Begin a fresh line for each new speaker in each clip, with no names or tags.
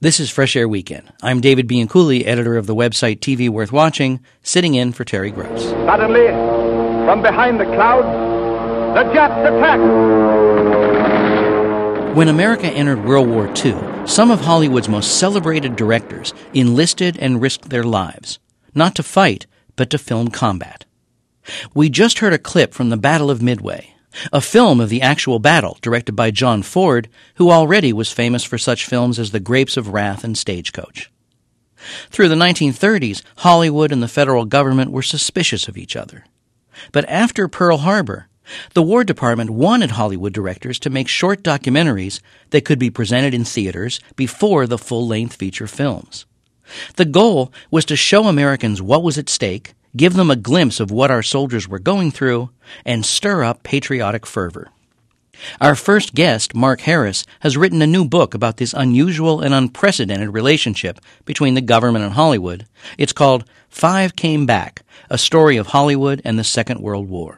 This is Fresh Air Weekend. I'm David Bianculli, editor of the website TV Worth Watching, sitting in for Terry Gross.
Suddenly, from behind the clouds, the Japs attack!
When America entered World War II, some of Hollywood's most celebrated directors enlisted and risked their lives, not to fight, but to film combat. We just heard a clip from the Battle of Midway, a film of the actual battle directed by John Ford, who already was famous for such films as The Grapes of Wrath and Stagecoach. Through the 1930s, Hollywood and the federal government were suspicious of each other. But after Pearl Harbor, the War Department wanted Hollywood directors to make short documentaries that could be presented in theaters before the full-length feature films. The goal was to show Americans what was at stake, give them a glimpse of what our soldiers were going through, and stir up patriotic fervor. Our first guest, Mark Harris, has written a new book about this unusual and unprecedented relationship between the government and Hollywood. It's called Five Came Back, A Story of Hollywood and the Second World War.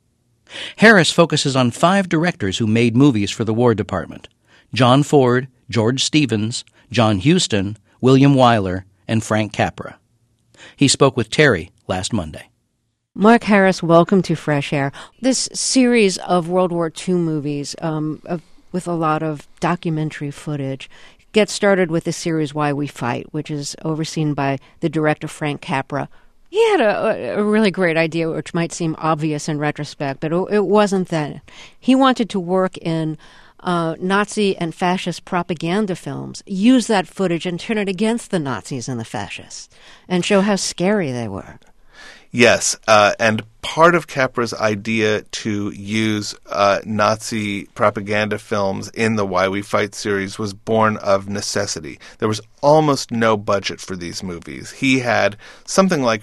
Harris focuses on 5 directors who made movies for the War Department: John Ford, George Stevens, John Huston, William Wyler, and Frank Capra. He spoke with Terry last Monday.
Mark Harris, welcome to Fresh Air. This series of World War II movies with a lot of documentary footage gets started with the series Why We Fight, which is overseen by the director Frank Capra. He had a really great idea, which might seem obvious in retrospect, but it wasn't then. He wanted to work in Nazi and fascist propaganda films, use that footage and turn it against the Nazis and the fascists, and show how scary they were.
Yes, and part of Capra's idea to use Nazi propaganda films in the Why We Fight series was born of necessity. There was almost no budget for these movies. He had something like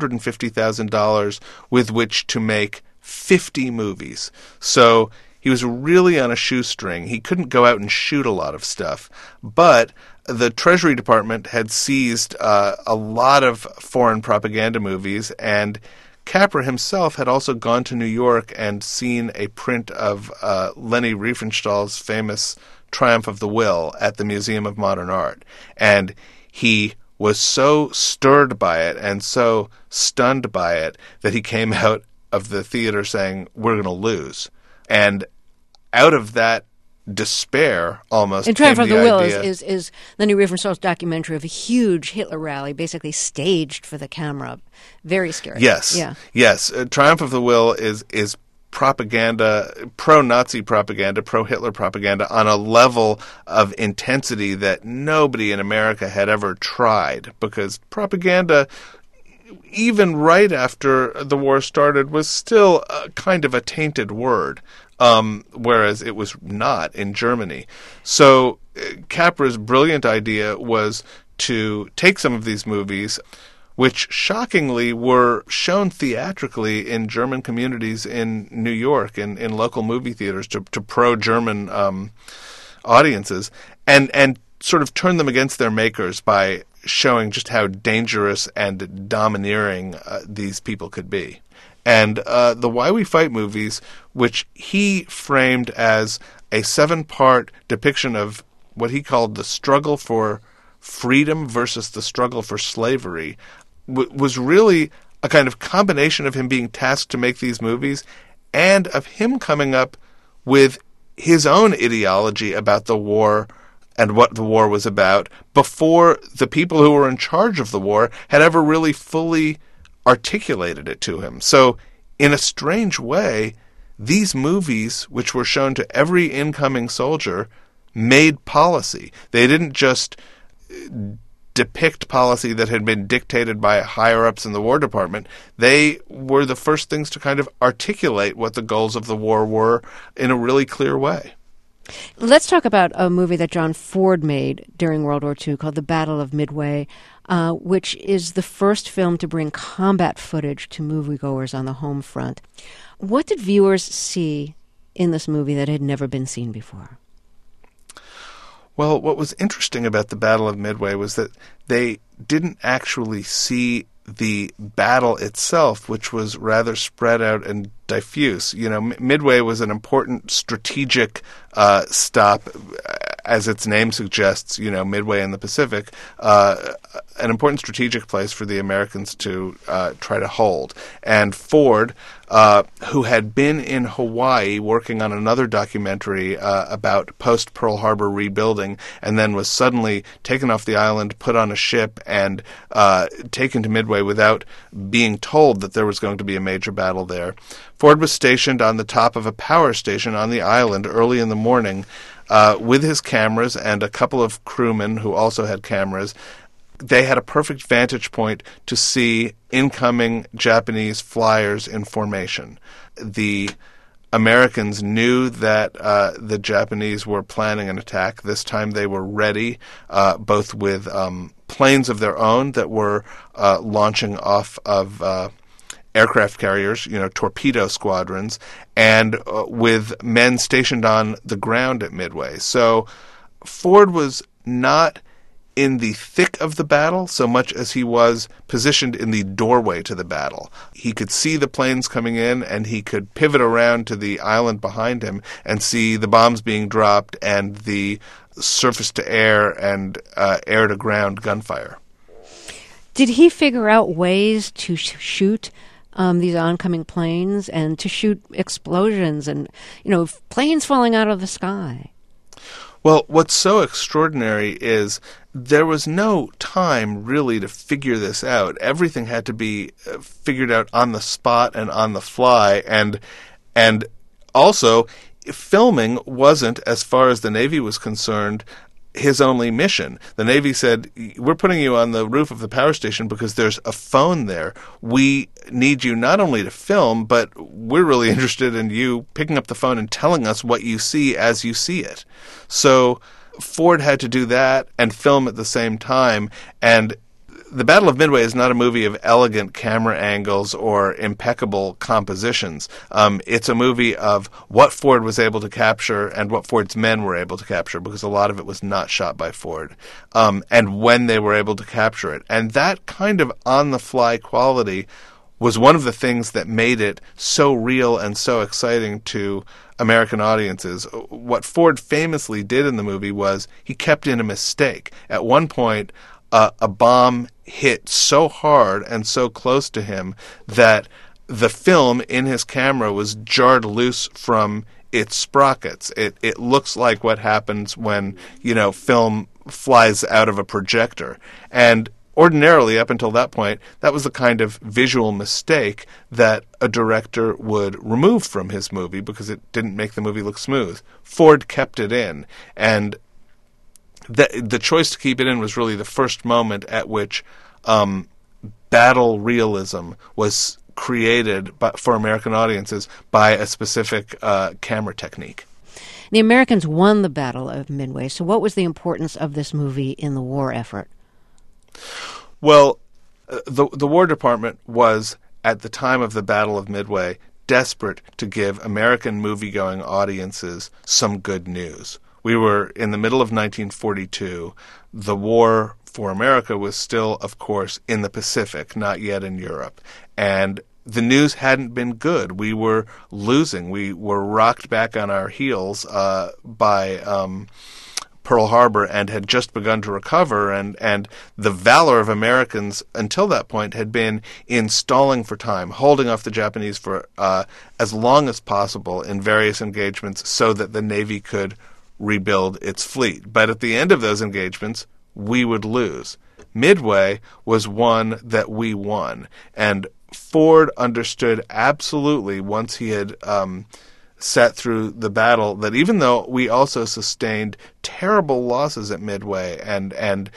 $450,000 with which to make 50 movies. So he was really on a shoestring. He couldn't go out and shoot a lot of stuff. But the Treasury Department had seized a lot of foreign propaganda movies, and Capra himself had also gone to New York and seen a print of Leni Riefenstahl's famous Triumph of the Will at the Museum of Modern Art. And he was so stirred by it and so stunned by it that he came out of the theater saying, "We're going to lose." And out of that despair, almost,
and Triumph of the Will
idea
is Leni Riefenstahl's documentary of a huge Hitler rally, basically staged for the camera. Very scary.
Yes,
yeah,
yes. Triumph of the Will is propaganda, pro-Nazi propaganda, pro-Hitler propaganda on a level of intensity that nobody in America had ever tried, because propaganda, even right after the war started, was still kind of a tainted word. Whereas it was not in Germany. So Capra's brilliant idea was to take some of these movies, which shockingly were shown theatrically in German communities in New York and in local movie theaters to pro-German audiences, and sort of turn them against their makers by showing just how dangerous and domineering these people could be. And the Why We Fight movies, which he framed as a 7-part depiction of what he called the struggle for freedom versus the struggle for slavery, was really a kind of combination of him being tasked to make these movies and of him coming up with his own ideology about the war and what the war was about before the people who were in charge of the war had ever really fully articulated it to him. So, in a strange way, these movies, which were shown to every incoming soldier, made policy. They didn't just depict policy that had been dictated by higher-ups in the War Department. They were the first things to kind of articulate what the goals of the war were in a really clear way.
Let's talk about a movie that John Ford made during World War II called The Battle of Midway, which is the first film to bring combat footage to moviegoers on the home front. What did viewers see in this movie that had never been seen before?
Well, what was interesting about the Battle of Midway was that they didn't actually see the battle itself, which was rather spread out and diffuse. You know, Midway was an important strategic stop as its name suggests, Midway in the Pacific, an important strategic place for the Americans to try to hold. And Ford, who had been in Hawaii working on another documentary about post-Pearl Harbor rebuilding, and then was suddenly taken off the island, put on a ship, and taken to Midway without being told that there was going to be a major battle there. Ford was stationed on the top of a power station on the island early in the morning with his cameras and a couple of crewmen who also had cameras. They had a perfect vantage point to see incoming Japanese flyers in formation. The Americans knew that the Japanese were planning an attack. This time they were ready, both with planes of their own that were launching off of aircraft carriers, torpedo squadrons, and with men stationed on the ground at Midway. So Ford was not in the thick of the battle so much as he was positioned in the doorway to the battle. He could see the planes coming in, and he could pivot around to the island behind him and see the bombs being dropped and the surface-to-air and air-to-ground gunfire.
Did he figure out ways to shoot these oncoming planes and to shoot explosions and, planes falling out of the sky?
Well, what's so extraordinary is there was no time really to figure this out. Everything had to be figured out on the spot and on the fly, and also filming wasn't, as far as the Navy was concerned, his only mission. The Navy said, we're putting you on the roof of the power station because there's a phone there. We need you not only to film, but we're really interested in you picking up the phone and telling us what you see as you see it. So Ford had to do that and film at the same time. And The Battle of Midway is not a movie of elegant camera angles or impeccable compositions. It's a movie of what Ford was able to capture and what Ford's men were able to capture, because a lot of it was not shot by Ford, and when they were able to capture it. And that kind of on-the-fly quality was one of the things that made it so real and so exciting to American audiences. What Ford famously did in the movie was he kept in a mistake. At one point, a bomb hit so hard and so close to him that the film in his camera was jarred loose from its sprockets. It looks like what happens when, film flies out of a projector. And ordinarily, up until that point, that was the kind of visual mistake that a director would remove from his movie because it didn't make the movie look smooth. Ford kept it in, and the choice to keep it in was really the first moment at which battle realism was created for American audiences by a specific camera technique.
The Americans won the Battle of Midway, so what was the importance of this movie in the war effort?
Well, the War Department was, at the time of the Battle of Midway, desperate to give American movie-going audiences some good news. We were in the middle of 1942. The war for America was still, of course, in the Pacific, not yet in Europe. And the news hadn't been good. We were losing. We were rocked back on our heels by Pearl Harbor and had just begun to recover, and the valor of Americans until that point had been in stalling for time, holding off the Japanese for as long as possible in various engagements so that the Navy could rebuild its fleet. But at the end of those engagements, we would lose. Midway was one that we won, and Ford understood absolutely once he had sat through the battle that even though we also sustained terrible losses at Midway, and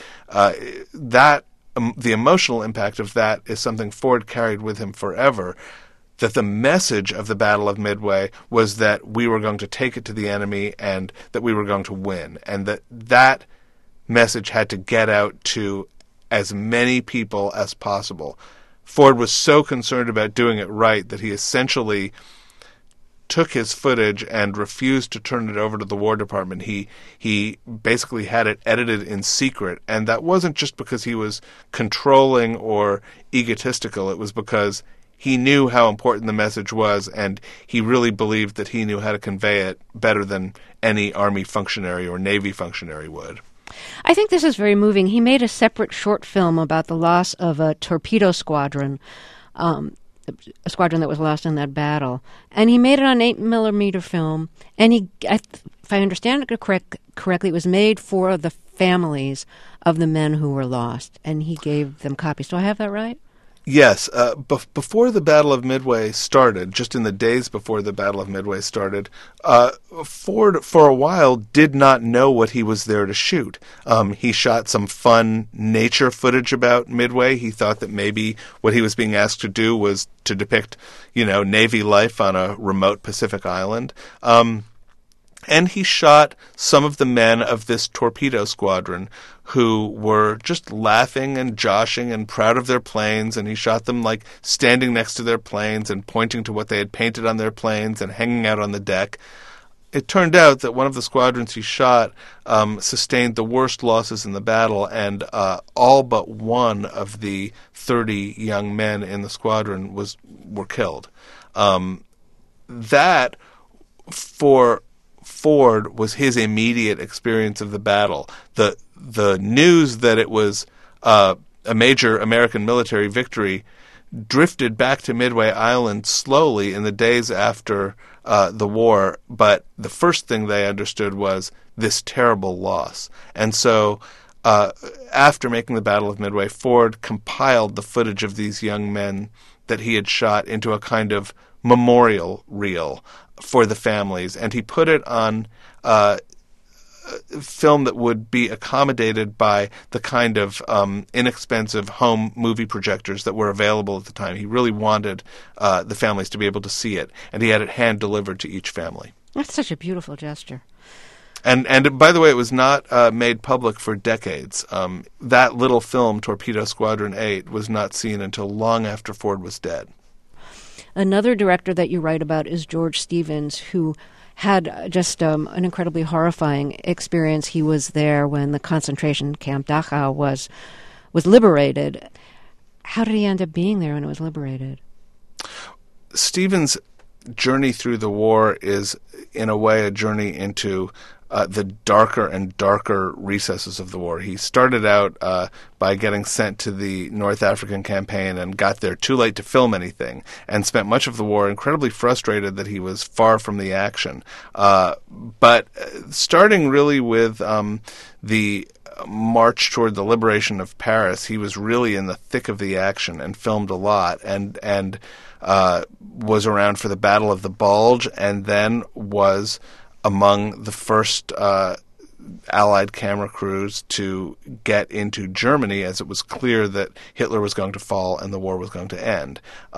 that the emotional impact of that is something Ford carried with him forever, that the message of the Battle of Midway was that we were going to take it to the enemy and that we were going to win, and that message had to get out to as many people as possible. Ford was so concerned about doing it right that he essentially took his footage and refused to turn it over to the War Department. He basically had it edited in secret, and that wasn't just because he was controlling or egotistical. It was because he knew how important the message was, and he really believed that he knew how to convey it better than any Army functionary or Navy functionary would.
I think this is very moving. He made a separate short film about the loss of a torpedo squadron, a squadron that was lost in that battle. And he made it on 8mm film, and if I understand it correctly, it was made for the families of the men who were lost, and he gave them copies. Do I have that right?
Yes. Before the Battle of Midway started, just in the days before the Battle of Midway started, Ford, for a while, did not know what he was there to shoot. He shot some fun nature footage about Midway. He thought that maybe what he was being asked to do was to depict, Navy life on a remote Pacific island. And he shot some of the men of this torpedo squadron who were just laughing and joshing and proud of their planes, and he shot them like standing next to their planes and pointing to what they had painted on their planes and hanging out on the deck. It turned out that one of the squadrons he shot sustained the worst losses in the battle, and all but one of the 30 young men in the squadron were killed. That, for Ford, was his immediate experience of the battle. The news that it was a major American military victory drifted back to Midway Island slowly in the days after the war, but the first thing they understood was this terrible loss. And so after making the Battle of Midway, Ford compiled the footage of these young men that he had shot into a kind of memorial reel for the families, and he put it on film that would be accommodated by the kind of inexpensive home movie projectors that were available at the time. He really wanted the families to be able to see it, and he had it hand-delivered to each family.
That's such a beautiful gesture.
And by the way, it was not made public for decades. That little film, Torpedo Squadron 8, was not seen until long after Ford was dead.
Another director that you write about is George Stevens, who had just an incredibly horrifying experience. He was there when the concentration camp Dachau was liberated. How did he end up being there when it was liberated?
Stevens' journey through the war is, in a way, a journey into the darker and darker recesses of the war. He started out by getting sent to the North African campaign and got there too late to film anything, and spent much of the war incredibly frustrated that he was far from the action. But starting really with the march toward the liberation of Paris, he was really in the thick of the action and filmed a lot, and was around for the Battle of the Bulge, and then was among the first Allied camera crews to get into Germany as it was clear that Hitler was going to fall and the war was going to end.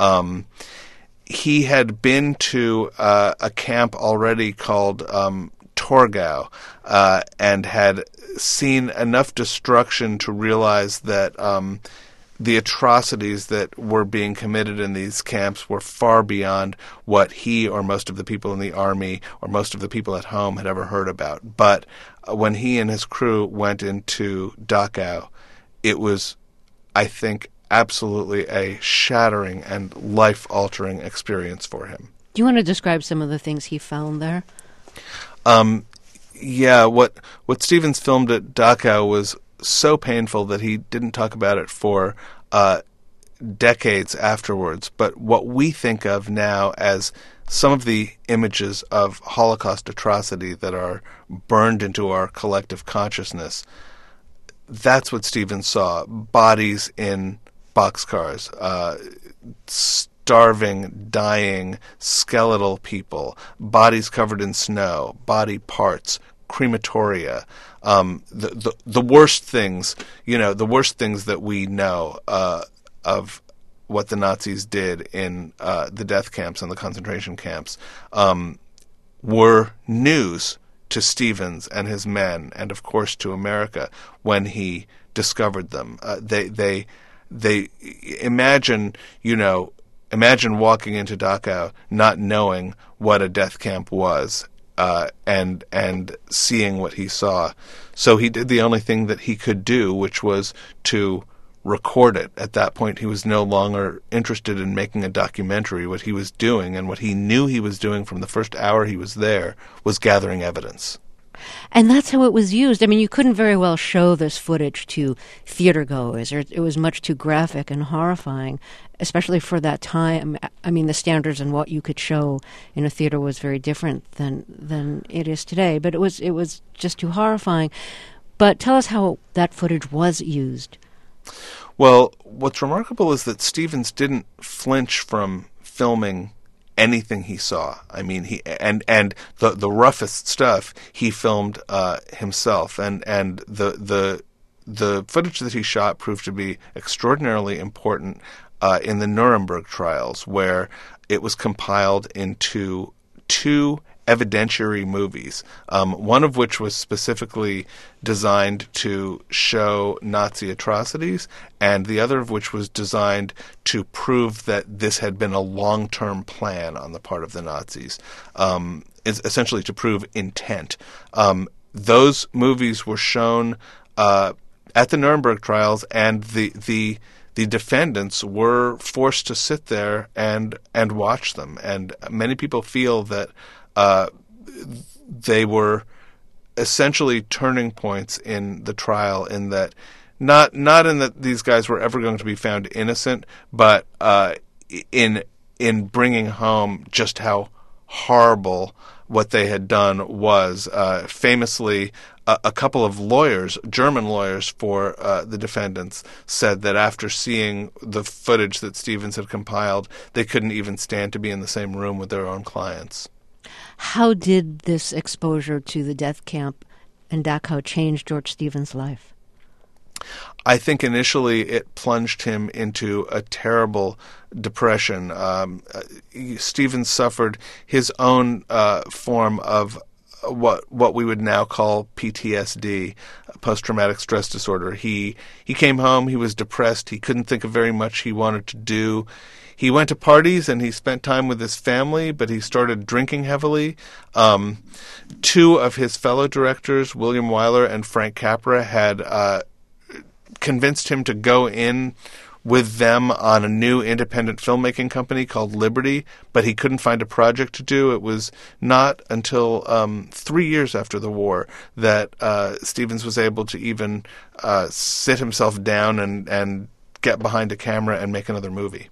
He had been to a camp already called Torgau, and had seen enough destruction to realize that the atrocities that were being committed in these camps were far beyond what he or most of the people in the army or most of the people at home had ever heard about. But when he and his crew went into Dachau, it was, I think, absolutely a shattering and life-altering experience for him.
Do you want to describe some of the things he found there?
Yeah, what Stevens filmed at Dachau was so painful that he didn't talk about it for decades afterwards. But what we think of now as some of the images of Holocaust atrocity that are burned into our collective consciousness, that's what Stevens saw. Bodies in boxcars, starving, dying, skeletal people, bodies covered in snow, body parts, crematoria, the worst things, the worst things that we know of what the Nazis did in the death camps and the concentration camps were news to Stevens and his men, and of course to America when he discovered them. They imagine walking into Dachau not knowing what a death camp was, and seeing what he saw. So he did the only thing that he could do, which was to record it. At that point, he was no longer interested in making a documentary. What he was doing, and what he knew he was doing from the first hour he was there, was gathering evidence.
And that's how it was used. I mean, you couldn't very well show this footage to theater goers, or it was much too graphic and horrifying, especially for that time. I mean, the standards and what you could show in a theater was very different than it is today. But it was just too horrifying. But tell us how that footage was used.
Well, what's remarkable is that Stevens didn't flinch from filming anything he saw. I mean, the roughest stuff he filmed himself, and the footage that he shot proved to be extraordinarily important in the Nuremberg trials, where it was compiled into 2 evidentiary movies, one of which was specifically designed to show Nazi atrocities, and the other of which was designed to prove that this had been a long-term plan on the part of the Nazis, essentially to prove intent. Those movies were shown at the Nuremberg trials, and the defendants were forced to sit there and watch them. And many people feel that they were essentially turning points in the trial, in that not in that these guys were ever going to be found innocent, but in bringing home just how horrible what they had done was. Famously, a couple of lawyers, German lawyers for the defendants, said that after seeing the footage that Stevens had compiled, they couldn't even stand to be in the same room with their own clients.
How did this exposure to the death camp in Dachau change George Stevens' life?
I think initially it plunged him into a terrible depression. Stevens suffered his own form of what we would now call PTSD, post-traumatic stress disorder. He came home, he was depressed, he couldn't think of very much he wanted to do. He went to parties and he spent time with his family, but he started drinking heavily. 2 of his fellow directors, William Wyler and Frank Capra, had convinced him to go in with them on a new independent filmmaking company called Liberty, but he couldn't find a project to do. It was not until 3 years after the war that Stevens was able to even sit himself down and get behind a camera and make another movie.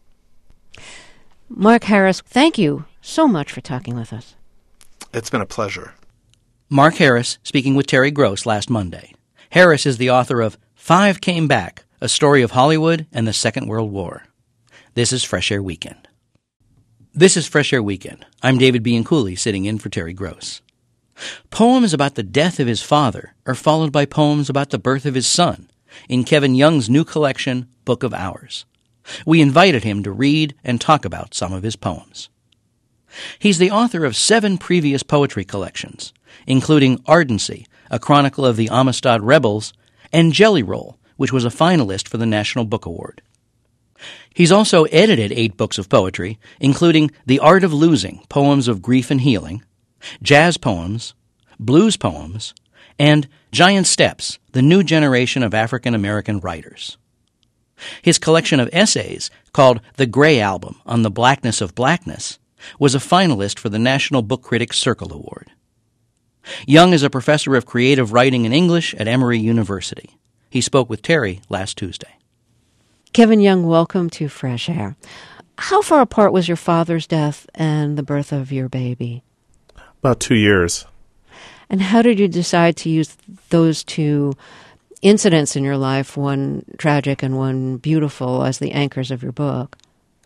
Mark Harris, thank you so much for talking with us.
It's been a pleasure.
Mark Harris speaking with Terry Gross last Monday. Harris is the author of 5 Came Back, A Story of Hollywood and the Second World War. This is Fresh Air Weekend. This is Fresh Air Weekend. I'm David Bianculli, sitting in for Terry Gross. Poems about the death of his father are followed by poems about the birth of his son in Kevin Young's new collection, Book of Hours. We invited him to read and talk about some of his poems. He's the author of 7 previous poetry collections, including Ardency, a chronicle of the Amistad Rebels, and Jelly Roll, which was a finalist for the National Book Award. He's also edited 8 books of poetry, including The Art of Losing, Poems of Grief and Healing, Jazz Poems, Blues Poems, and Giant Steps, the New Generation of African American Writers. His collection of essays, called The Gray Album on the Blackness of Blackness, was a finalist for the National Book Critics Circle Award. Young is a professor of creative writing and English at Emory University. He spoke with Terry last Tuesday.
Kevin Young, welcome to Fresh Air. How far apart was your father's death and the birth of your baby?
About 2 years.
And how did you decide to use those 2 incidents in your life, one tragic and one beautiful, as the anchors of your book?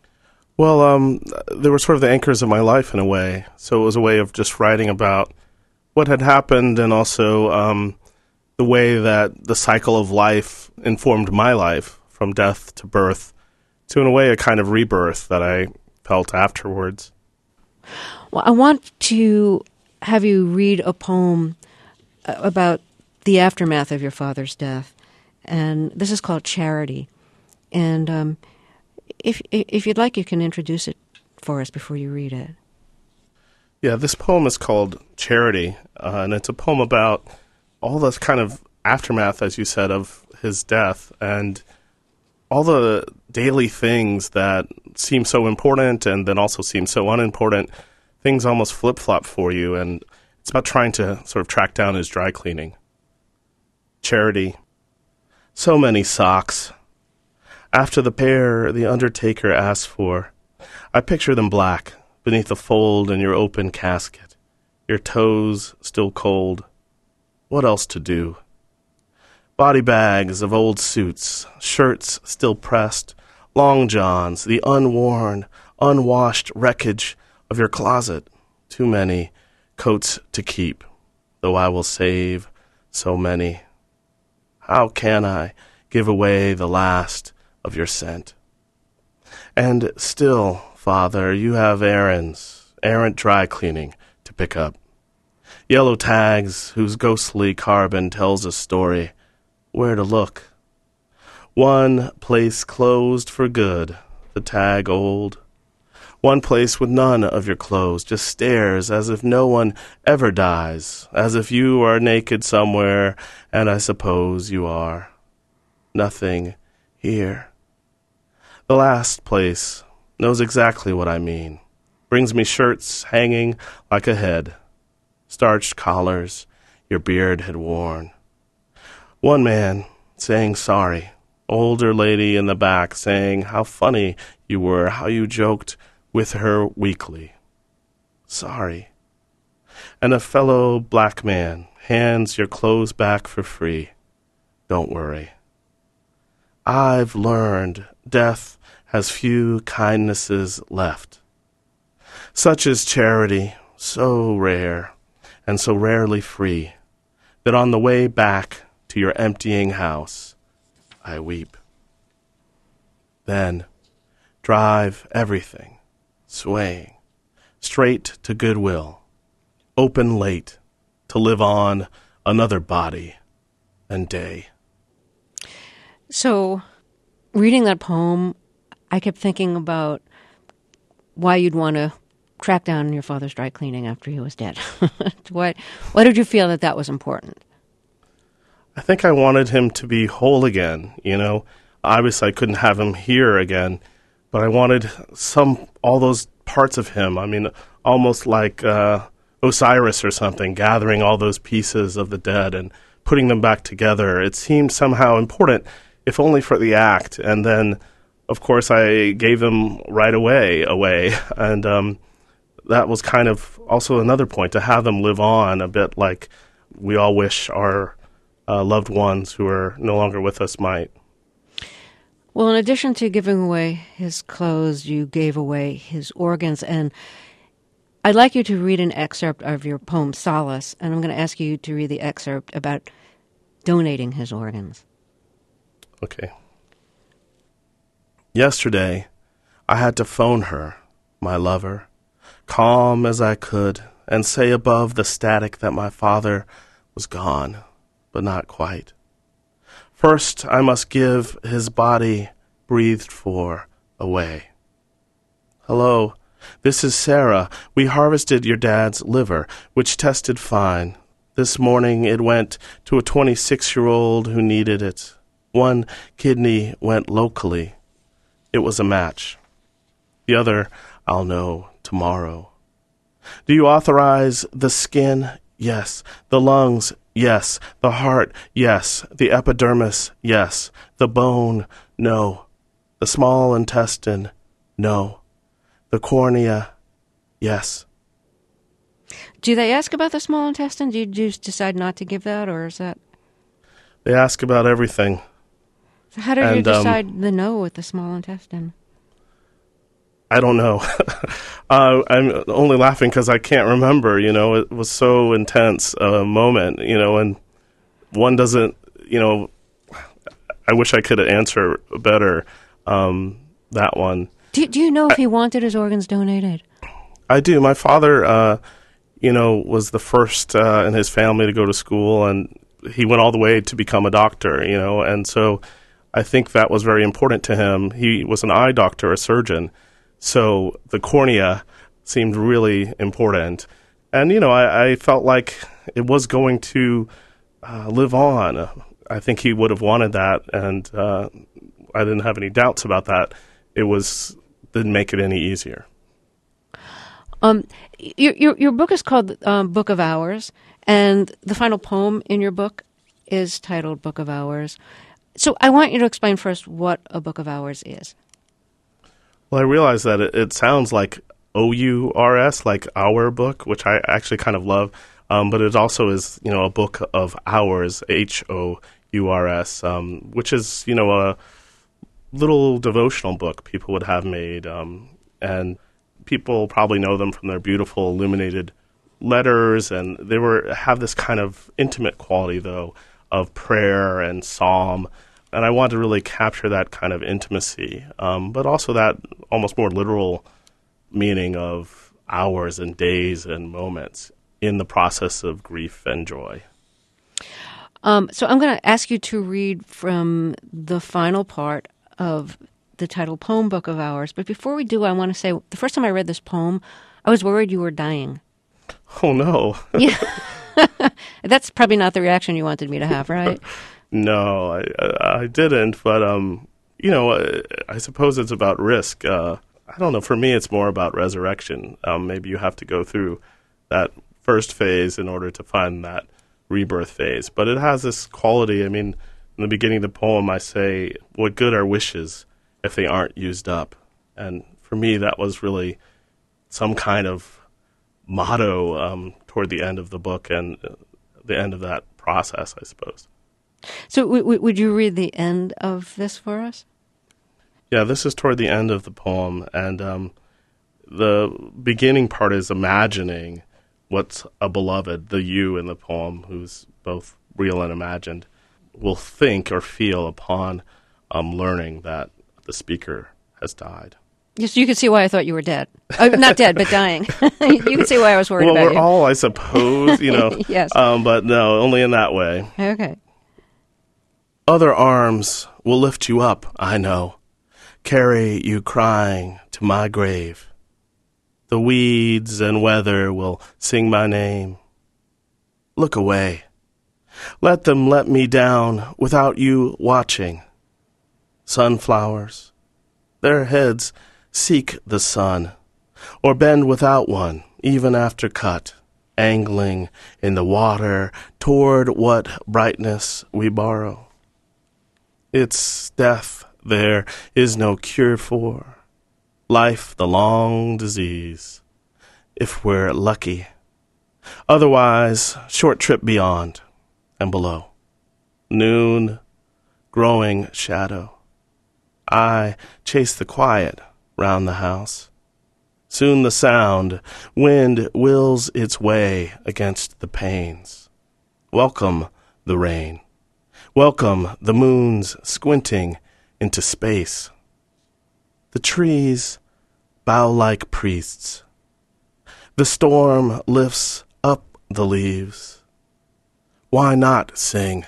Well, they were sort of the anchors of my life in a way. So it was a way of just writing about what had happened, and also the way that the cycle of life informed my life, from death to birth, to, in a way, a kind of rebirth that I felt afterwards.
Well, I want to have you read a poem about the aftermath of your father's death, and this is called Charity. And if you'd like, you can introduce it for us before you read it.
Yeah, this poem is called Charity, and it's a poem about all this kind of aftermath, as you said, of his death. And all the daily things that seem so important and then also seem so unimportant, things almost flip-flop for you, and it's about trying to sort of track down his dry cleaning. Charity. So many socks. After the pair the undertaker asked for, I picture them black beneath the fold in your open casket, your toes still cold. What else to do? Body bags of old suits, shirts still pressed, long johns, the unworn, unwashed wreckage of your closet. Too many coats to keep, though I will save so many. How can I give away the last of your scent? And still, Father, you have errant dry cleaning to pick up. Yellow tags whose ghostly carbon tells a story. Where to look? One place closed for good, the tag old. One place with none of your clothes, just stares as if no one ever dies, as if you are naked somewhere, and I suppose you are. Nothing here. The last place knows exactly what I mean. Brings me shirts hanging like a head, starched collars your beard had worn. One man saying sorry, older lady in the back saying how funny you were, how you joked with her weekly. Sorry. And a fellow black man hands your clothes back for free. Don't worry. I've learned death has few kindnesses left. Such is charity, so rare and so rarely free, that on the way back to your emptying house, I weep. Then drive everything, swaying, straight to goodwill, open late, to live on another body and day.
So, reading that poem, I kept thinking about why you'd want to track down your father's dry cleaning after he was dead. Why did you feel that was important?
I think I wanted him to be whole again, Obviously, I couldn't have him here again, but I wanted all those parts of him. I mean, almost like Osiris or something, gathering all those pieces of the dead and putting them back together. It seemed somehow important, if only for the act. And then, of course, I gave them right away. And that was kind of also another point, to have them live on a bit like we all wish our loved ones who are no longer with us might.
Well, in addition to giving away his clothes, you gave away his organs. And I'd like you to read an excerpt of your poem, Solace, and I'm going to ask you to read the excerpt about donating his organs.
Okay. Yesterday, I had to phone her, my lover, calm as I could, and say above the static that my father was gone, but not quite. First, I must give his body breathed for away. Hello, this is Sarah. We harvested your dad's liver, which tested fine. This morning it went to a 26-year-old who needed it. One kidney went locally. It was a match. The other I'll know tomorrow. Do you authorize the skin? Yes. The lungs? Yes. The heart? Yes. The epidermis? Yes. The bone? No. The small intestine? No. The cornea? Yes.
Do they ask about the small intestine? Do you just decide not to give that, or is that...
They ask about everything.
So how did you decide the no with the small intestine?
I don't know. I'm only laughing because I can't remember, It was so intense a moment, and one doesn't, I wish I could answer better that one.
Do you know if he wanted his organs donated?
I do. My father, was the first in his family to go to school, and he went all the way to become a doctor, and so I think that was very important to him. He was an eye doctor, a surgeon. So the cornea seemed really important. And, I felt like it was going to live on. I think he would have wanted that. And I didn't have any doubts about that. Didn't make it any easier.
Your book is called Book of Hours, and the final poem in your book is titled Book of Hours. So I want you to explain first what a Book of Hours is.
Well, I realize that it sounds like OURS, like our book, which I actually kind of love, but it also is, a book of hours, HOURS, which is, a little devotional book people would have made, and people probably know them from their beautiful illuminated letters, and they have this kind of intimate quality, though, of prayer and psalm. And I wanted to really capture that kind of intimacy, but also that almost more literal meaning of hours and days and moments in the process of grief and joy.
So I'm going to ask you to read from the final part of the title poem, Book of Hours. But before we do, I want to say, the first time I read this poem, I was worried you were dying.
Oh, no.
Yeah. That's probably not the reaction you wanted me to have, right?
No, I didn't, but, I suppose it's about risk. I don't know, for me it's more about resurrection. Maybe you have to go through that first phase in order to find that rebirth phase. But it has this quality, in the beginning of the poem I say, what good are wishes if they aren't used up? And for me that was really some kind of motto toward the end of the book and the end of that process, I suppose.
So would you read the end of this for us?
Yeah, this is toward the end of the poem, and the beginning part is imagining what's a beloved, the you in the poem, who's both real and imagined, will think or feel upon learning that the speaker has died.
Yes, you can see why I thought you were dead. Not dead, but dying. You can see why I was worried about you.
Well, we're all, I suppose,
Yes.
But no, only in that way.
Okay.
Other arms will lift you up, I know, carry you crying to my grave. The weeds and weather will sing my name. Look away. Let them let me down without you watching. Sunflowers, their heads seek the sun, or bend without one, even after cut, angling in the water toward what brightness we borrow. It's death there is no cure for, life the long disease, if we're lucky. Otherwise, short trip beyond and below. Noon, growing shadow. I chase the quiet round the house. Soon the sound, wind wills its way against the panes. Welcome the rain. Welcome the moon's squinting into space. The trees bow like priests. The storm lifts up the leaves. Why not sing?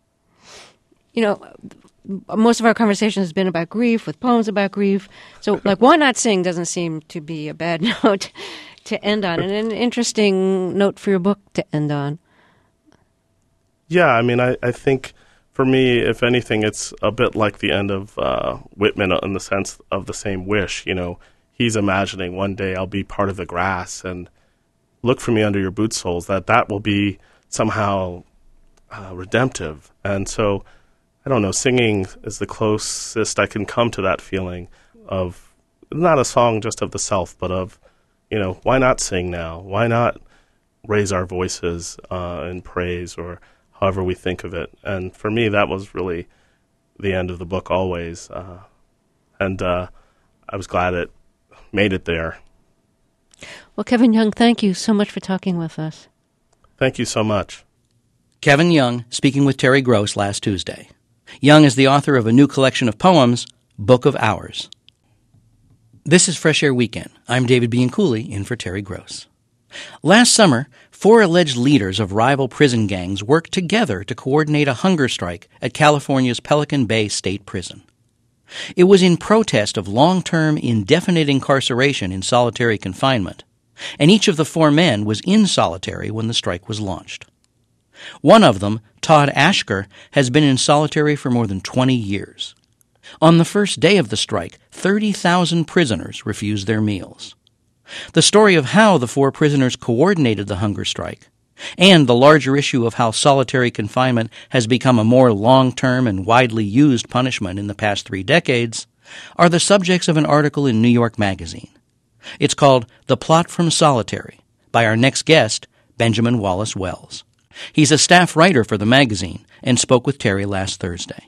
Most of our conversation has been about grief, with poems about grief. So, why not sing doesn't seem to be a bad note to end on, and an interesting note for your book to end on.
Yeah, I think for me, if anything, it's a bit like the end of Whitman in the sense of the same wish. He's imagining one day I'll be part of the grass and look for me under your boot soles, that will be somehow redemptive. And so, I don't know, singing is the closest I can come to that feeling of not a song just of the self, but of, why not sing now? Why not raise our voices in praise or however we think of it? And for me, that was really the end of the book always. And I was glad it made it there.
Well, Kevin Young, thank you so much for talking with us.
Thank you so much.
Kevin Young speaking with Terry Gross last Tuesday. Young is the author of a new collection of poems, Book of Hours. This is Fresh Air Weekend. I'm David Bianculli, in for Terry Gross. Last summer, 4 alleged leaders of rival prison gangs worked together to coordinate a hunger strike at California's Pelican Bay State Prison. It was in protest of long-term, indefinite incarceration in solitary confinement, and each of the 4 men was in solitary when the strike was launched. One of them, Todd Ashker, has been in solitary for more than 20 years. On the first day of the strike, 30,000 prisoners refused their meals. The story of how the 4 prisoners coordinated the hunger strike, and the larger issue of how solitary confinement has become a more long-term and widely used punishment in the past 3 decades, are the subjects of an article in New York Magazine. It's called The Plot from Solitary, by our next guest, Benjamin Wallace Wells. He's a staff writer for the magazine and spoke with Terry last Thursday.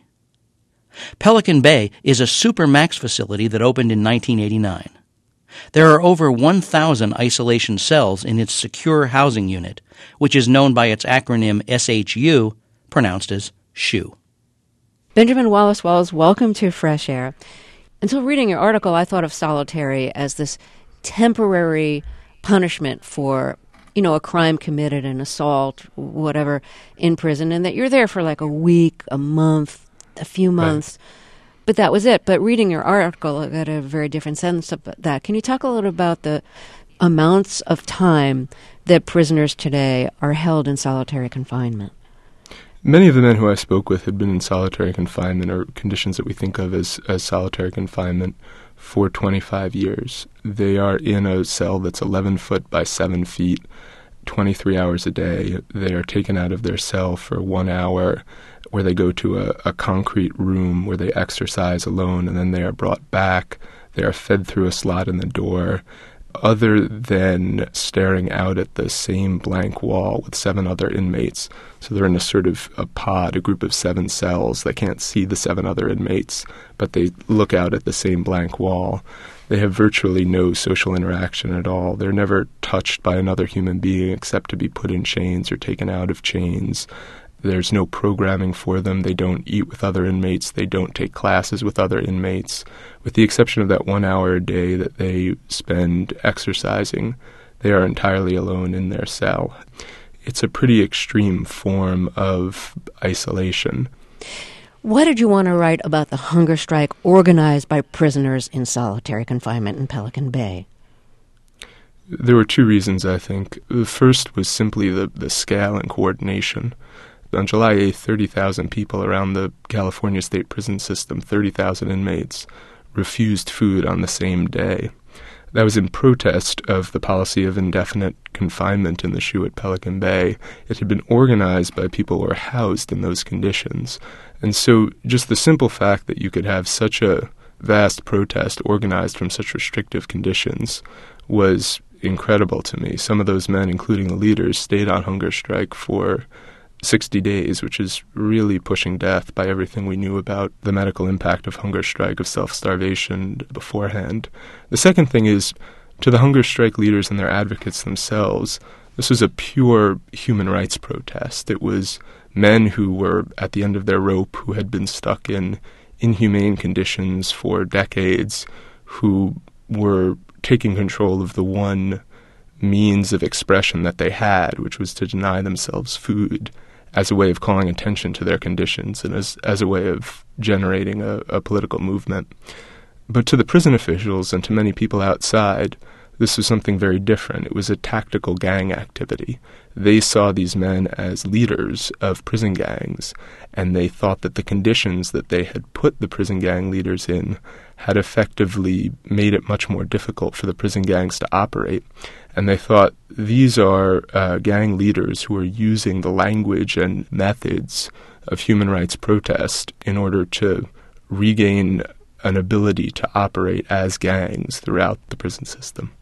Pelican Bay is a supermax facility that opened in 1989. There are over 1,000 isolation cells in its secure housing unit, which is known by its acronym SHU, pronounced as SHU.
Benjamin Wallace Wells, welcome to Fresh Air. Until reading your article, I thought of solitary as this temporary punishment for, a crime committed, an assault, whatever, in prison, and that you're there for like a week, a month, a few months. Right. But that was it. But reading your article, I got a very different sense of that. Can you talk a little about the amounts of time that prisoners today are held in solitary confinement?
Many of the men who I spoke with had been in solitary confinement, or conditions that we think of as solitary confinement, for 25 years. They are in a cell that's 11 foot by 7 feet, 23 hours a day. They are taken out of their cell for 1 hour, where they go to a concrete room where they exercise alone, and then they are brought back. They are fed through a slot in the door. Other than staring out at the same blank wall with 7 other inmates, so they're in a sort of a pod, a group of 7 cells. They can't see the 7 other inmates, but they look out at the same blank wall. They have virtually no social interaction at all. They're never touched by another human being except to be put in chains or taken out of chains. There's no programming for them. They don't eat with other inmates. They don't take classes with other inmates. With the exception of that 1 hour a day that they spend exercising, they are entirely alone in their cell. It's a pretty extreme form of isolation.
Why did you want to write about the hunger strike organized by prisoners in solitary confinement in Pelican Bay?
There were 2 reasons, I think. The first was simply the scale and coordination. On July 8th, 30,000 people around the California state prison system, 30,000 inmates, refused food on the same day. That was in protest of the policy of indefinite confinement in the SHU at Pelican Bay. It had been organized by people who were housed in those conditions. And so just the simple fact that you could have such a vast protest organized from such restrictive conditions was incredible to me. Some of those men, including the leaders, stayed on hunger strike for 60 days, which is really pushing death by everything we knew about the medical impact of hunger strike, of self-starvation beforehand. The second thing is, to the hunger strike leaders and their advocates themselves, this was a pure human rights protest. It was men who were at the end of their rope, who had been stuck in inhumane conditions for decades, who were taking control of the one means of expression that they had, which was to deny themselves food, as a way of calling attention to their conditions and as a way of generating a political movement. But to the prison officials and to many people outside, this was something very different. It was a tactical gang activity. They saw these men as leaders of prison gangs, and they thought that the conditions that they had put the prison gang leaders in had effectively made it much more difficult for the prison gangs to operate. And they thought, these are gang leaders who are using the language and methods of human rights protest in order to regain an ability to operate as gangs throughout the prison system.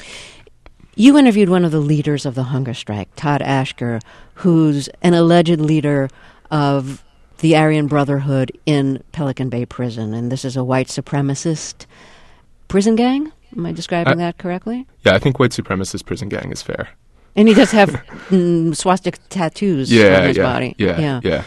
You interviewed one of the leaders of the hunger strike, Todd Ashker, who's an alleged leader of the Aryan Brotherhood in Pelican Bay Prison, and this is a white supremacist prison gang? Am I describing that correctly?
Yeah, I think white supremacist prison gang is fair.
And he does have swastika tattoos on his body.
Yeah.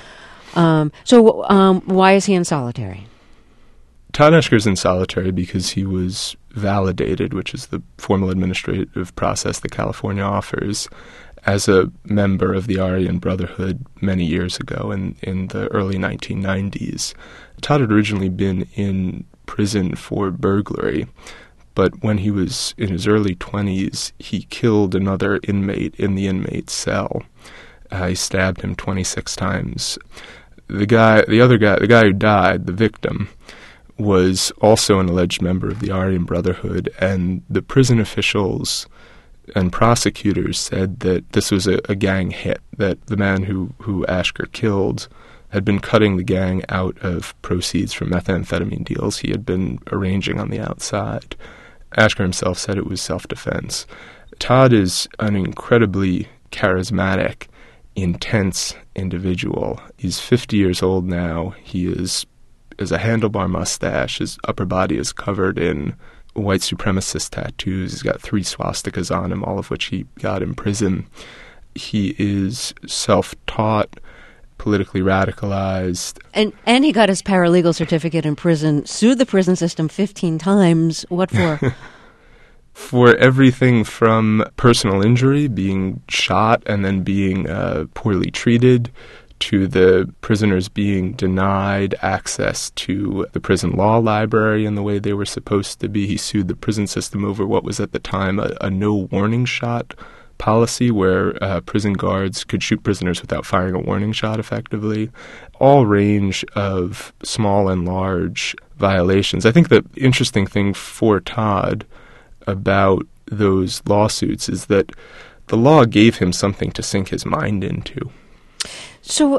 So why is he in solitary?
Todd Ashker's in solitary because he was validated, which is the formal administrative process that California offers, as a member of the Aryan Brotherhood many years ago in the early 1990s. Todd had originally been in prison for burglary, but when he was in his early 20s, he killed another inmate in the inmate's cell. He stabbed him 26 times. The guy who died, the victim, was also an alleged member of the Aryan Brotherhood, and the prison officials and prosecutors said that this was a gang hit, that the man who Ashker killed had been cutting the gang out of proceeds from methamphetamine deals he had been arranging on the outside. Ashker himself said it was self-defense. Todd is an incredibly charismatic, intense individual. He's 50 years old now. He has a handlebar mustache. His upper body is covered in white supremacist tattoos. He's got 3 swastikas on him, all of which he got in prison. He is self-taught, politically radicalized.
And he got his paralegal certificate in prison, sued the prison system 15 times. What for?
For everything from personal injury, being shot and then being poorly treated, to the prisoners being denied access to the prison law library in the way they were supposed to be. He sued the prison system over what was at the time a no warning shot policy, where prison guards could shoot prisoners without firing a warning shot effectively. All range of small and large violations. I think the interesting thing for Todd about those lawsuits is that the law gave him something to sink his mind into.
So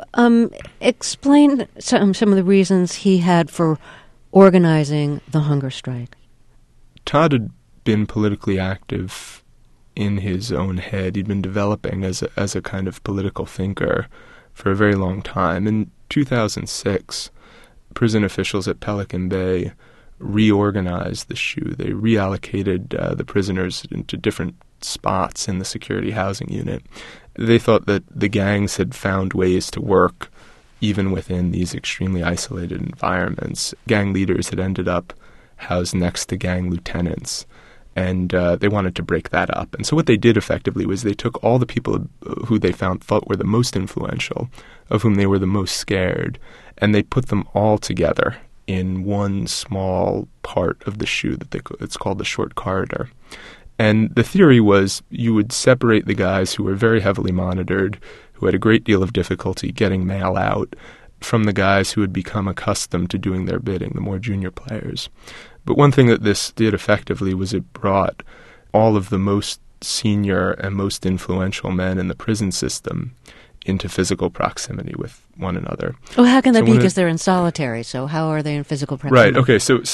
explain some of the reasons he had for organizing the hunger strike.
Todd had been politically active in his own head. He'd been developing as a kind of political thinker for a very long time. In 2006, prison officials at Pelican Bay reorganized the SHU. They reallocated the prisoners into different spots in the security housing unit. They thought that the gangs had found ways to work even within these extremely isolated environments. Gang leaders had ended up housed next to gang lieutenants, and they wanted to break that up. And so what they did effectively was they took all the people who they thought were the most influential, of whom they were the most scared, and they put them all together in one small part of the SHU it's called the short corridor. And the theory was you would separate the guys who were very heavily monitored, who had a great deal of difficulty getting mail out, from the guys who had become accustomed to doing their bidding, the more junior players. But one thing that this did effectively was it brought all of the most senior and most influential men in the prison system into physical proximity with one another.
Oh, how can that be? Because they're in solitary, so how are they in physical proximity?
Right, okay, so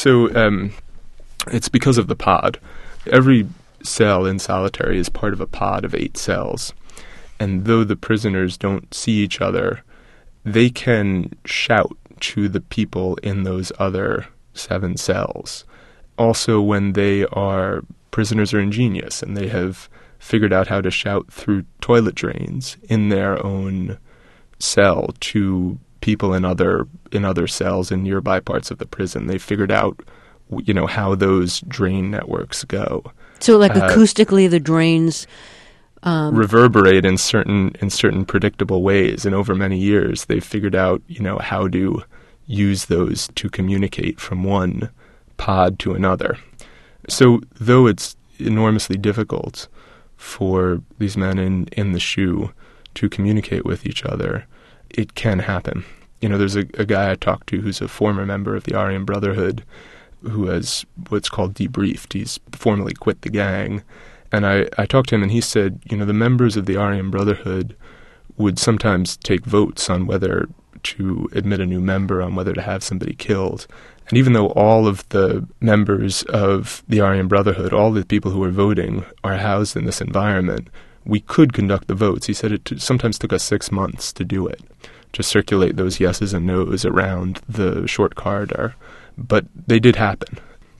it's because of the pod. Every cell in solitary is part of a pod of 8 cells. And though the prisoners don't see each other, they can shout to the people in those other 7 cells. Also, when prisoners are ingenious and they have figured out how to shout through toilet drains in their own cell to people in other cells in nearby parts of the prison. They figured out, how those drain networks go.
So, like acoustically, the drains
reverberate in certain predictable ways, and over many years, they've figured out, how to use those to communicate from one pod to another. So, though it's enormously difficult for these men in the SHU to communicate with each other, it can happen. There's a guy I talked to who's a former member of the Aryan Brotherhood who has what's called debriefed. He's formally quit the gang. And I talked to him, and he said, the members of the Aryan Brotherhood would sometimes take votes on whether to admit a new member, on whether to have somebody killed. And even though all of the members of the Aryan Brotherhood, all the people who are voting, are housed in this environment, we could conduct the votes. He said it sometimes took us 6 months to do it, to circulate those yeses and nos around the short corridor. But they did happen.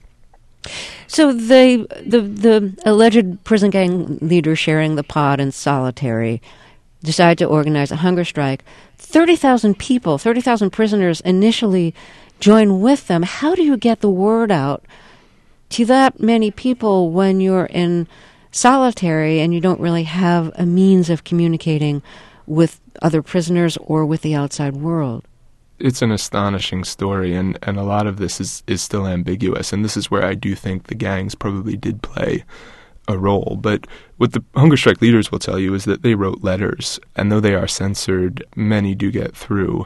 So the alleged prison gang leader sharing the pod in solitary decided to organize a hunger strike. 30,000 people, 30,000 prisoners initially join with them. How do you get the word out to that many people when you're in solitary and you don't really have a means of communicating with other prisoners or with the outside world?
It's an astonishing story, and a lot of this is still ambiguous, and this is where I do think the gangs probably did play a role. But what the hunger strike leaders will tell you is that they wrote letters, and though they are censored, many do get through.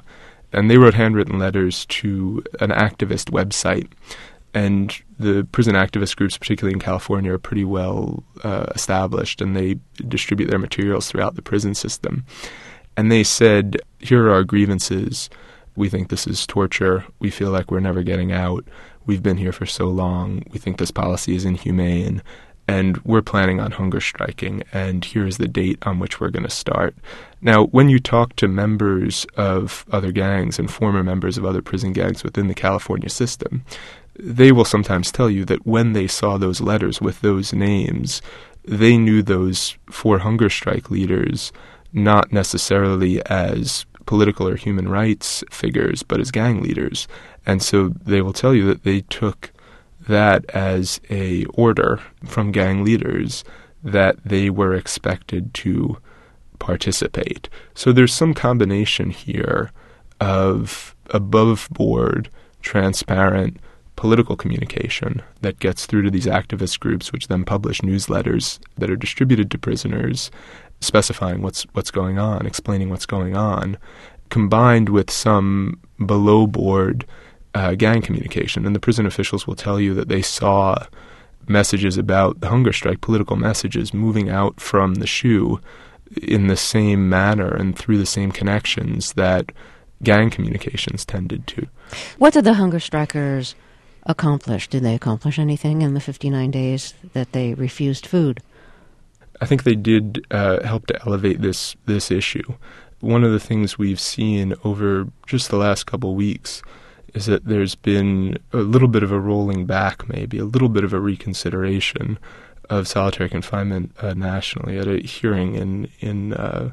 And they wrote handwritten letters to an activist website. And the prison activist groups, particularly in California, are pretty well established, and they distribute their materials throughout the prison system. And they said, here are our grievances. We think this is torture. We feel like we're never getting out. We've been here for so long. We think this policy is inhumane. And we're planning on hunger striking, and here's the date on which we're going to start. Now, when you talk to members of other gangs and former members of other prison gangs within the California system, they will sometimes tell you that when they saw those letters with those names, they knew those 4 hunger strike leaders not necessarily as political or human rights figures, but as gang leaders. And so they will tell you that they took that as a order from gang leaders that they were expected to participate. So there's some combination here of above-board, transparent political communication that gets through to these activist groups, which then publish newsletters that are distributed to prisoners, specifying what's going on, explaining what's going on, combined with some below-board gang communication. And the prison officials will tell you that they saw messages about the hunger strike, political messages, moving out from the SHU in the same manner and through the same connections that gang communications tended to.
What did the hunger strikers accomplish? Did they accomplish anything in the 59 days that they refused food?
I think they did help to elevate this issue. One of the things we've seen over just the last couple weeks is that there's been a little bit of a rolling back, maybe a little bit of a reconsideration of solitary confinement nationally at a hearing in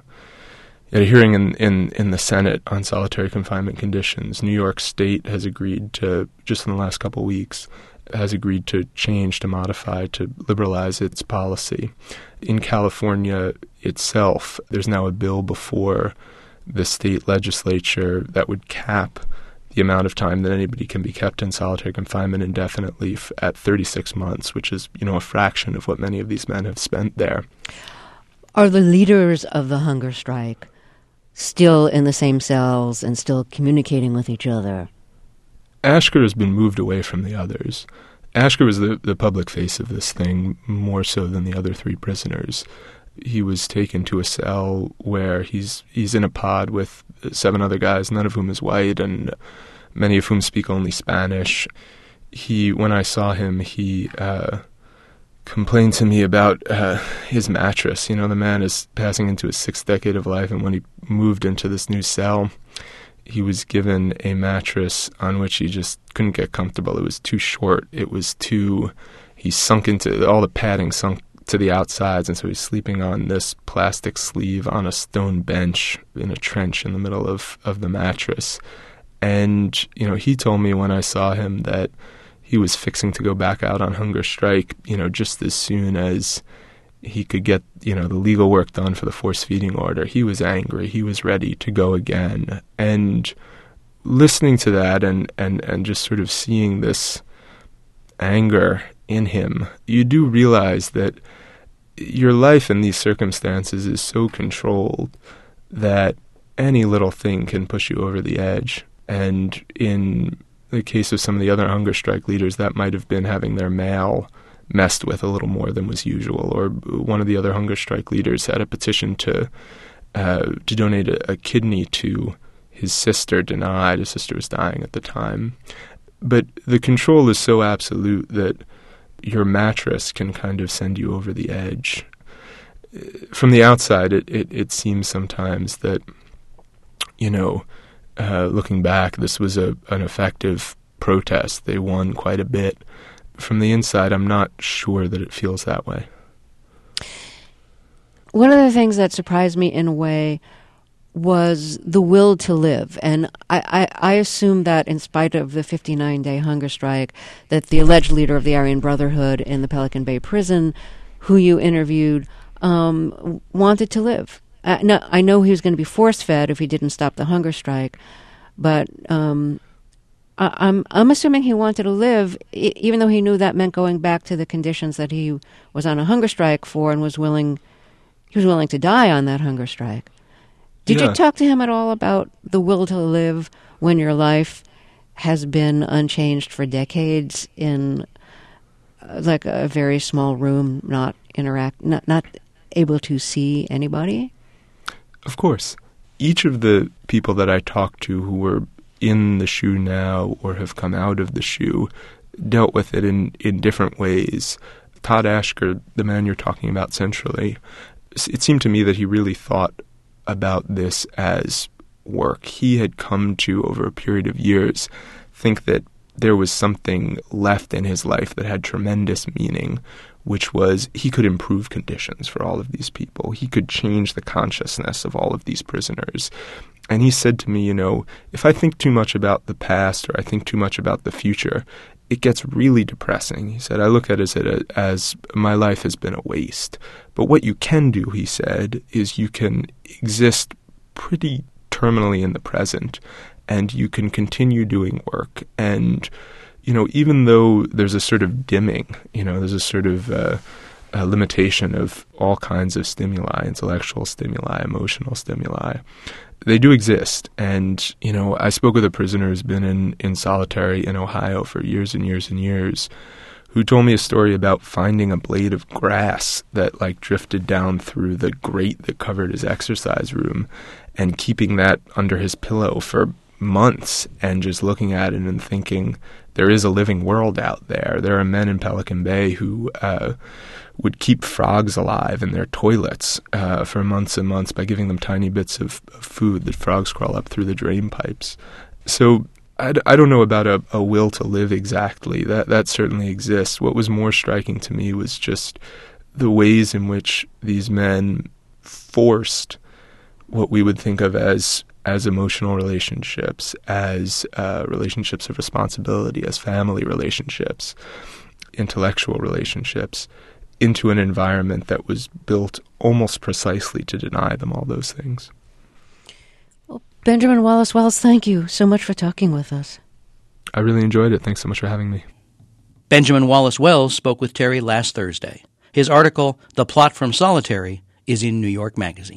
the Senate on solitary confinement conditions. New York State has agreed to, just in the last couple of weeks, has agreed to change, to modify, to liberalize its policy. In California itself, there's now a bill before the state legislature that would cap the amount of time that anybody can be kept in solitary confinement indefinitely at 36 months, which is, a fraction of what many of these men have spent there.
Are the leaders of the hunger strike still in the same cells and still communicating with each other?
Ashker has been moved away from the others. Ashker was the public face of this thing more so than the other 3 prisoners. He was taken to a cell where he's in a pod with 7 other guys, none of whom is white, and many of whom speak only Spanish. When I saw him, he complained to me about his mattress. The man is passing into his 6th decade of life, and when he moved into this new cell, he was given a mattress on which he just couldn't get comfortable. It was too short. He sunk into, all the padding sunk to the outsides, and so he's sleeping on this plastic sleeve on a stone bench in a trench in the middle of the mattress. And, he told me when I saw him that he was fixing to go back out on hunger strike, just as soon as he could get, the legal work done for the force feeding order. He was angry. He was ready to go again. And listening to that and just sort of seeing this anger in him, you do realize that your life in these circumstances is so controlled that any little thing can push you over the edge. And in the case of some of the other hunger strike leaders, that might have been having their mail messed with a little more than was usual. Or one of the other hunger strike leaders had a petition to donate a kidney to his sister, denied. His sister was dying at the time. But the control is so absolute that your mattress can kind of send you over the edge. From the outside, it seems sometimes that, looking back, this was an effective protest. They won quite a bit. From the inside, I'm not sure that it feels that way.
One of the things that surprised me in a way was the will to live. And I assume that in spite of the 59-day hunger strike, that the alleged leader of the Aryan Brotherhood in the Pelican Bay prison, who you interviewed, wanted to live. I know he was going to be force-fed if he didn't stop the hunger strike, but I'm assuming he wanted to live, even though he knew that meant going back to the conditions that he was on a hunger strike for, and he was willing to die on that hunger strike. Did you talk to him at all about the will to live when your life has been unchanged for decades in like a very small room, not able to see anybody?
Of course. Each of the people that I talked to who were in the SHU now or have come out of the SHU dealt with it in different ways. Todd Ashker, the man you're talking about centrally, it seemed to me that he really thought about this as work. He had come to, over a period of years, think that there was something left in his life that had tremendous meaning, which was he could improve conditions for all of these people. He could change the consciousness of all of these prisoners. And he said to me, if I think too much about the past or I think too much about the future, it gets really depressing. He said, I look at it as my life has been a waste. But what you can do, he said, is you can exist pretty terminally in the present, and you can continue doing work. And, even though there's a sort of dimming, there's a sort of a limitation of all kinds of stimuli, intellectual stimuli, emotional stimuli, they do exist. And, I spoke with a prisoner who's been in solitary in Ohio for years and years and years, who told me a story about finding a blade of grass that drifted down through the grate that covered his exercise room and keeping that under his pillow for months and just looking at it and thinking, there is a living world out there. There are men in Pelican Bay who would keep frogs alive in their toilets for months and months by giving them tiny bits of food that frogs crawl up through the drain pipes. So I don't know about a will to live exactly. That certainly exists. What was more striking to me was just the ways in which these men forced what we would think of as emotional relationships, as relationships of responsibility, as family relationships, intellectual relationships, into an environment that was built almost precisely to deny them all those things.
Well, Benjamin Wallace Wells, thank you so much for talking with us.
I really enjoyed it. Thanks so much for having me.
Benjamin Wallace Wells spoke with Terry last Thursday. His article, The Plot from Solitary, is in New York Magazine.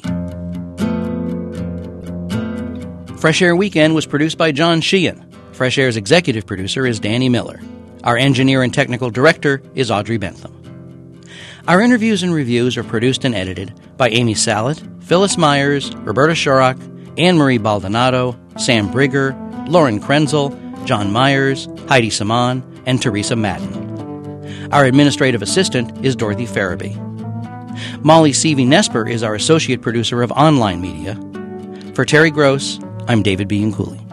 Fresh Air Weekend was produced by John Sheehan. Fresh Air's executive producer is Danny Miller. Our engineer and technical director is Audrey Bentham. Our interviews and reviews are produced and edited by Amy Salet, Phyllis Myers, Roberta Shorrock, Anne-Marie Baldonado, Sam Brigger, Lauren Krenzel, John Myers, Heidi Saman, and Teresa Madden. Our administrative assistant is Dorothy Farabee. Molly Seavey-Nesper is our associate producer of online media. For Terry Gross, I'm David B. Cooley.